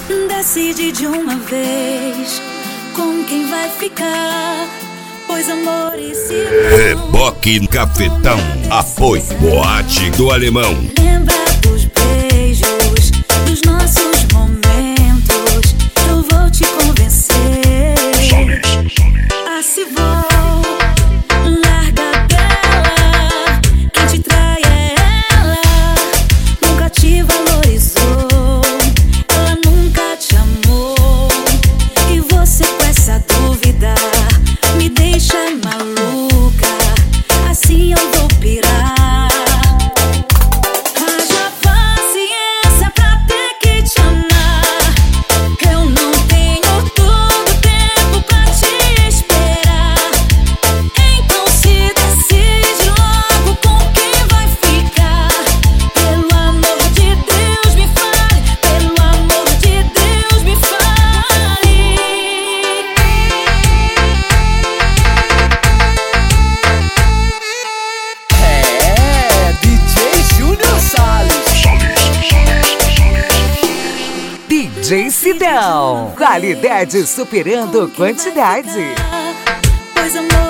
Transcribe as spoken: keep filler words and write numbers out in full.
Decide de uma vez com quem vai ficar, pois amor e ciúme. Reboque Cafetão, apoio Boate do Alemão. Lembra dos beijos, dos nossos momentos. Eu vou te convencer. Ah, se vou, larga dela. Quem te trai é ela. Nunca te valorizou, ela nunca te amou. E você com essa dúvida me deixa maluca. Assim eu vou pirar. Haja paciência pra ter que te amar. Eu não tenho todo o tempo pra te esperar. Então se decide logo com quem vai ficar. Pelo amor de Deus me fale, pelo amor de Deus me fale. É, D J Júnior Salles. D J Sidão. Qualidade superando quantidade. Pois amor